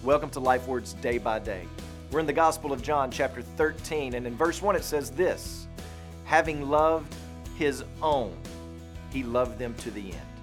Welcome to Life Words Day by Day. We're in the Gospel of John, chapter 13, and in verse 1 it says this: having loved his own, he loved them to the end.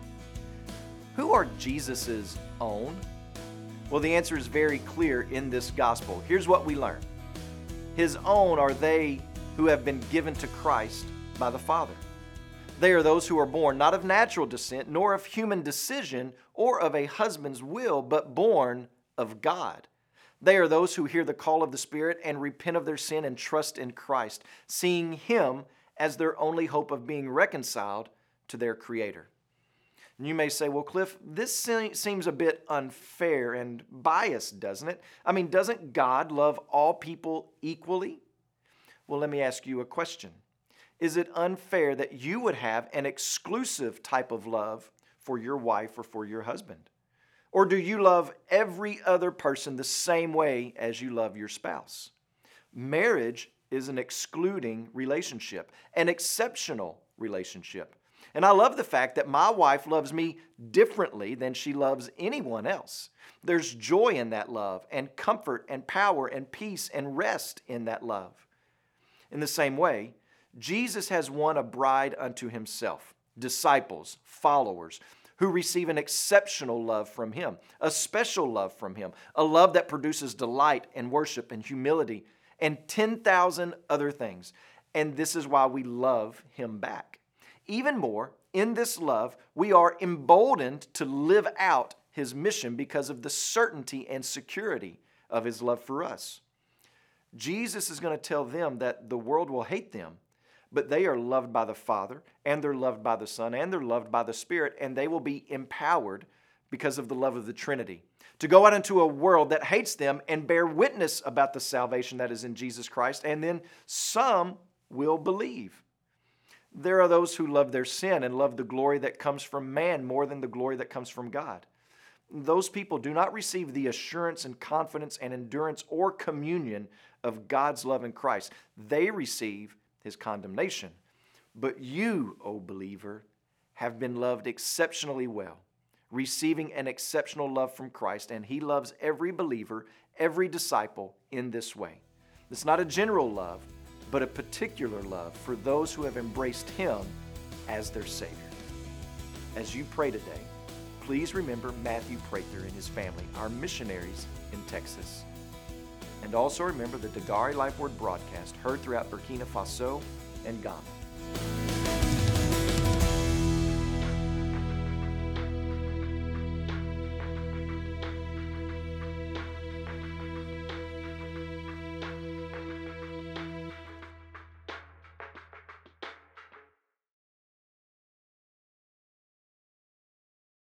Who are Jesus's own? Well, the answer is very clear in this gospel. Here's what we learn. His own are they who have been given to Christ by the Father. They are those who are born not of natural descent, nor of human decision, or of a husband's will, but born of God. They are those who hear the call of the Spirit and repent of their sin and trust in Christ, seeing Him as their only hope of being reconciled to their Creator. And you may say, well, Cliff, this seems a bit unfair and biased, doesn't it? I mean, doesn't God love all people equally? Well, let me ask you a question. Is it unfair that you would have an exclusive type of love for your wife or for your husband? Or do you love every other person the same way as you love your spouse? Marriage is an excluding relationship, an exceptional relationship. And I love the fact that my wife loves me differently than she loves anyone else. There's joy in that love, and comfort and power and peace and rest in that love. In the same way, Jesus has won a bride unto Himself, disciples, followers, who receive an exceptional love from Him, a special love from Him, a love that produces delight and worship and humility and 10,000 other things. And this is why we love Him back. Even more, in this love, we are emboldened to live out His mission because of the certainty and security of His love for us. Jesus is going to tell them that the world will hate them, but they are loved by the Father, and they're loved by the Son, and they're loved by the Spirit, and they will be empowered because of the love of the Trinity to go out into a world that hates them and bear witness about the salvation that is in Jesus Christ, and then some will believe. There are those who love their sin and love the glory that comes from man more than the glory that comes from God. Those people do not receive the assurance and confidence and endurance or communion of God's love in Christ. They receive His condemnation. But you, O believer, have been loved exceptionally well, receiving an exceptional love from Christ, and He loves every believer, every disciple in this way. It's not a general love, but a particular love for those who have embraced Him as their Savior. As you pray today, please remember Matthew Prather and his family, our missionaries in Texas. And also remember the Dagari Life Word broadcast heard throughout Burkina Faso and Ghana.